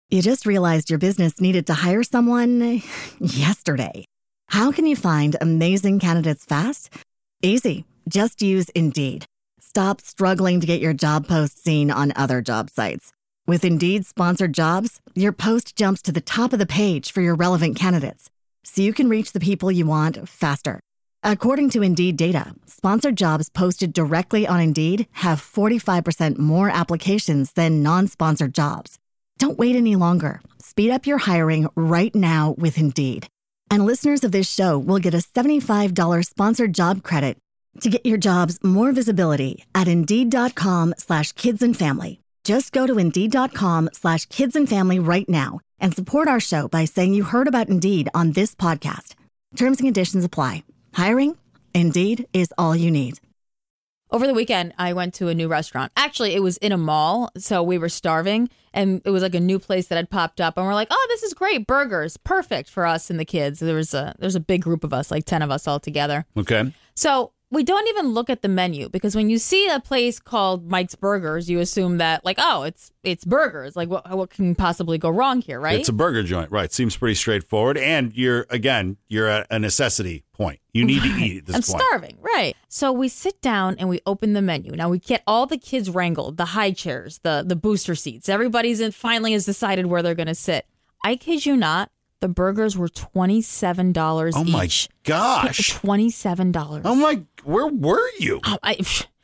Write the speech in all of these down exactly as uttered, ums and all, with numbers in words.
You just realized your business needed to hire someone yesterday. How can you find amazing candidates fast? Easy. Just use Indeed. Stop struggling to get your job post seen on other job sites. With Indeed sponsored jobs, your post jumps to the top of the page for your relevant candidates, so you can reach the people you want faster. According to Indeed data, sponsored jobs posted directly on Indeed have forty-five percent more applications than non-sponsored jobs. Don't wait any longer. Speed up your hiring right now with Indeed. And listeners of this show will get a seventy-five dollars sponsored job credit to get your jobs more visibility at Indeed.com slash kids and family. Just go to Indeed.com slash kids and family right now and support our show by saying you heard about Indeed on this podcast. Terms and conditions apply. Hiring? Indeed is all you need. Over the weekend, I went to a new restaurant. Actually, it was in a mall, so we were starving, and it was like a new place that had popped up, and we're like, oh, this is great, burgers, perfect for us and the kids. There was a there's a big group of us, like ten of us all together. Okay. So we don't even look at the menu, because when you see a place called Mike's Burgers, you assume that, like, oh, it's it's burgers. Like, what what can possibly go wrong here, right? It's a burger joint, right? Seems pretty straightforward. And you're, again, you're at a necessity point. You need right. to eat at this I'm point. I'm starving, right? So we sit down and we open the menu. Now, we get all the kids wrangled, the high chairs, the, the booster seats. Everybody's in, finally has decided where they're going to sit. I kid you not. The burgers were twenty-seven dollars oh each. Oh, my gosh. twenty-seven dollars. Oh, my. Where were you? Oh, I,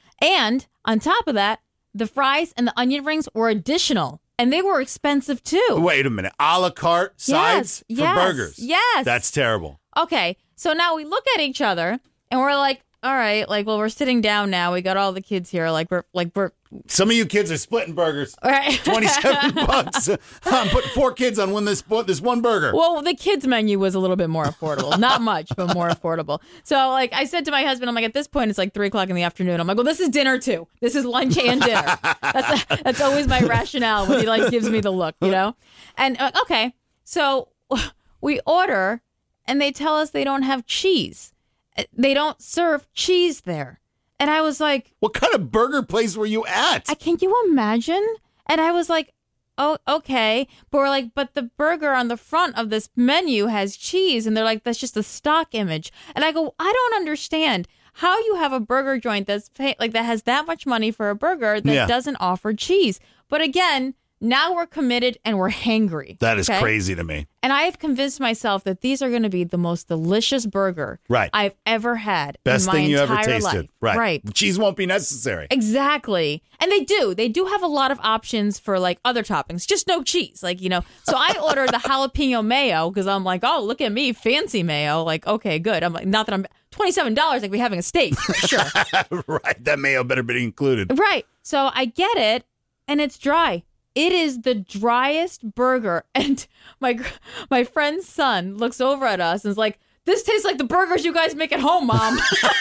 and on top of that, the fries and the onion rings were additional. And they were expensive, too. Wait a minute. A la carte sides yes, for yes, burgers. Yes. That's terrible. Okay. So now we look at each other and we're like, all right, like, well, we're sitting down now. We got all the kids here. Like, we're, like, we're. Some of you kids are splitting burgers. All right. twenty-seven bucks. I'm putting four kids on one this, this one burger. Well, the kids' menu was a little bit more affordable. Not much, but more affordable. So, like, I said to my husband, I'm like, at this point, it's like three o'clock in the afternoon. I'm like, well, this is dinner, too. This is lunch and dinner. That's a, that's always my rationale when he, like, gives me the look, you know? And, uh, okay, so we order, and they tell us they don't have cheese. They don't serve cheese there. And I was like, what kind of burger place were you at? I, can you imagine? And I was like, oh, okay. But we're like, but the burger on the front of this menu has cheese. And they're like, that's just a stock image. And I go, I don't understand how you have a burger joint that's pay- like that has that much money for a burger that yeah. doesn't offer cheese. But again, now we're committed and we're hangry. That is okay? crazy to me. And I have convinced myself that these are going to be the most delicious burger right. I've ever had Best in my thing you entire ever tasted. life. Right. right. Cheese won't be necessary. Exactly. And they do. They do have a lot of options for, like, other toppings. Just no cheese. Like, you know. So I ordered the jalapeno mayo because I'm like, oh, look at me. Fancy mayo. Like, okay, good. I'm like, not that I'm twenty-seven dollars like we having a steak. Sure. Right. That mayo better be included. Right. So I get it. And it's dry. It is the driest burger. And my my friend's son looks over at us and is like, this tastes like the burgers you guys make at home, Mom.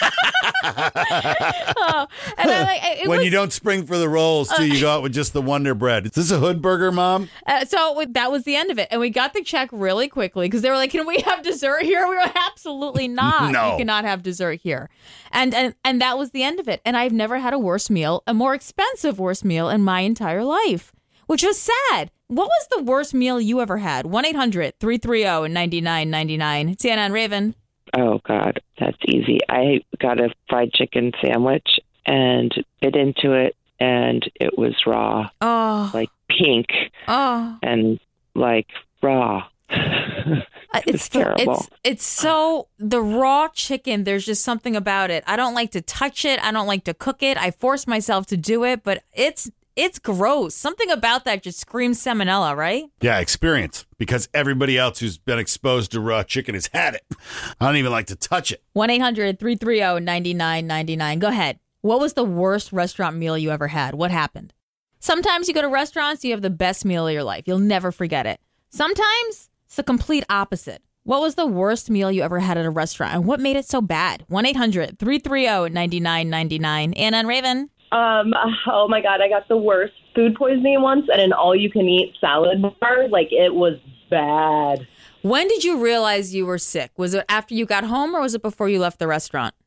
oh, and I like it when was, you don't spring for the rolls, too, uh, you go out with just the Wonder Bread. Is this a hood burger, Mom? Uh, so that was the end of it. And we got the check really quickly because they were like, can we have dessert here? We were absolutely not. No. You cannot have dessert here. And, and, and that was the end of it. And I've never had a worse meal, a more expensive worse meal in my entire life, which was sad. What was the worst meal you ever had? one eight hundred three three zero nine nine nine nine. It's Anna and Raven. Oh, God, that's easy. I got a fried chicken sandwich and bit into it, and it was raw. Oh. Like pink. Oh. And, like, raw. It's, it's terrible. It's, it's so, the raw chicken, there's just something about it. I don't like to touch it. I don't like to cook it. I force myself to do it, but it's It's gross. Something about that just screams salmonella, right? Yeah, experience. Because everybody else who's been exposed to raw chicken has had it. I don't even like to touch it. one eight hundred three three zero nine nine nine nine. Go ahead. What was the worst restaurant meal you ever had? What happened? Sometimes you go to restaurants, you have the best meal of your life. You'll never forget it. Sometimes it's the complete opposite. What was the worst meal you ever had at a restaurant? And what made it so bad? one eight hundred three three zero nine nine nine nine. Anna and Raven. Um, oh my God, I got the worst food poisoning once at an all-you-can-eat salad bar. Like, it was bad. When did you realize you were sick? Was it after you got home or was it before you left the restaurant?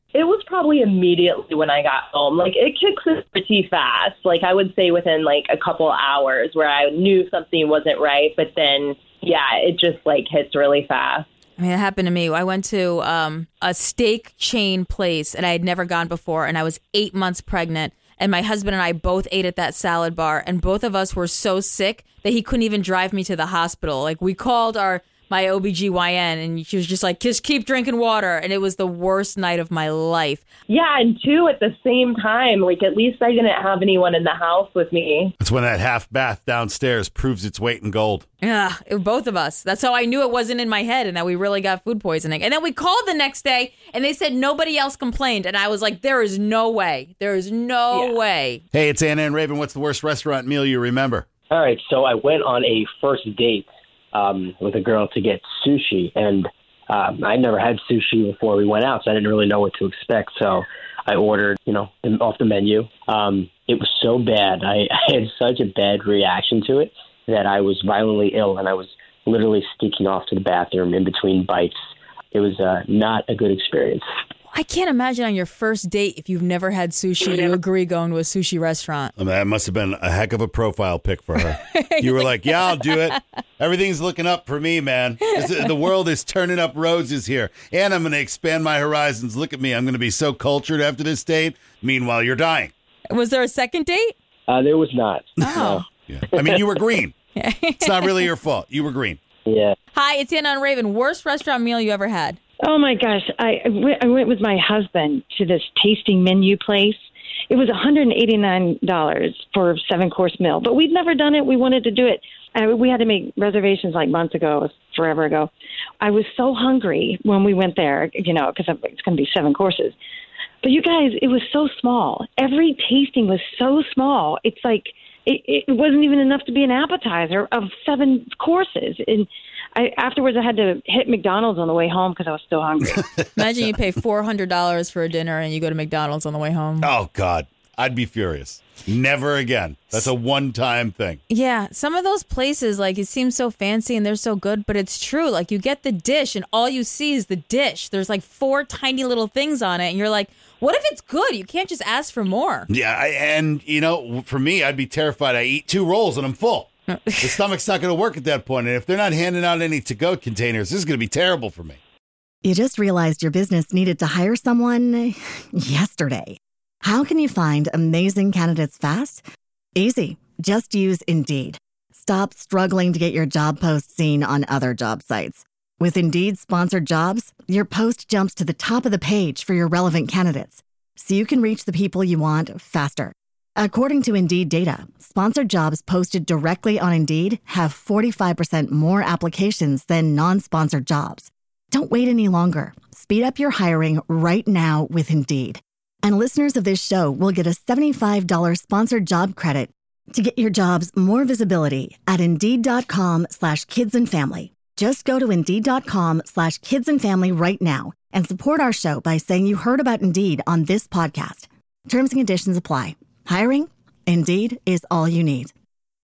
It was probably immediately when I got home. Like, it kicks in pretty fast. Like, I would say within, like, a couple hours where I knew something wasn't right. But then, yeah, it just, like, hits really fast. I mean, it happened to me. I went to um, a steak chain place, and I had never gone before, and I was eight months pregnant. And my husband and I both ate at that salad bar, and both of us were so sick that he couldn't even drive me to the hospital. Like, we called our my O B G Y N, and she was just like, just keep drinking water. And it was the worst night of my life. Yeah, and two, at the same time, like, at least I didn't have anyone in the house with me. That's when that half bath downstairs proves its weight in gold. Yeah, it, both of us. That's how I knew it wasn't in my head and that we really got food poisoning. And then we called the next day, and they said nobody else complained. And I was like, there is no way. There is no Yeah. way. Hey, it's Anna and Raven. What's the worst restaurant meal you remember? All right, so I went on a first date um, with a girl to get sushi, and um, I never had sushi before we went out, so I didn't really know what to expect. So I ordered, you know, off the menu. Um, it was so bad. I, I had such a bad reaction to it that I was violently ill, and I was literally sneaking off to the bathroom in between bites. It was uh, not a good experience. I can't imagine on your first date, if you've never had sushi, you agree going to a sushi restaurant. I mean, that must have been a heck of a profile pic for her. You were like, yeah, I'll do it. Everything's looking up for me, man. This, the world is turning up roses here. And I'm going to expand my horizons. Look at me. I'm going to be so cultured after this date. Meanwhile, you're dying. Was there a second date? Uh, there was not. Oh. Yeah. I mean, you were green. It's not really your fault. You were green. Yeah. Hi, it's Anna and Raven. Worst restaurant meal you ever had? Oh, my gosh. I, I, went, I went with my husband to this tasting menu place. It was one hundred eighty-nine dollars for a seven-course meal, but we'd never done it. We wanted to do it. And we had to make reservations like months ago, forever ago. I was so hungry when we went there, you know, because it's going to be seven courses. But you guys, it was so small. Every tasting was so small. It's like it, it wasn't even enough to be an appetizer of seven courses. And I, afterwards, I had to hit McDonald's on the way home because I was still hungry. Imagine you pay four hundred dollars for a dinner and you go to McDonald's on the way home. Oh, God. I'd be furious. Never again. That's a one-time thing. Yeah, some of those places, like, it seems so fancy and they're so good, but it's true. Like, you get the dish and all you see is the dish. There's like four tiny little things on it, and you're like, what if it's good? You can't just ask for more. Yeah, I, and, you know, for me, I'd be terrified. I eat two rolls and I'm full. The stomach's not going to work at that point. And if they're not handing out any to-go containers, this is going to be terrible for me. You just realized your business needed to hire someone yesterday. How can you find amazing candidates fast? Easy. Just use Indeed. Stop struggling to get your job post seen on other job sites. With Indeed sponsored jobs, your post jumps to the top of the page for your relevant candidates, so you can reach the people you want faster. According to Indeed data, sponsored jobs posted directly on Indeed have forty-five percent more applications than non-sponsored jobs. Don't wait any longer. Speed up your hiring right now with Indeed. And listeners of this show will get a seventy-five dollars sponsored job credit to get your jobs more visibility at Indeed.com slash kids and family. Just go to Indeed.com slash kids and family right now and support our show by saying you heard about Indeed on this podcast. Terms and conditions apply. Hiring? Indeed is all you need.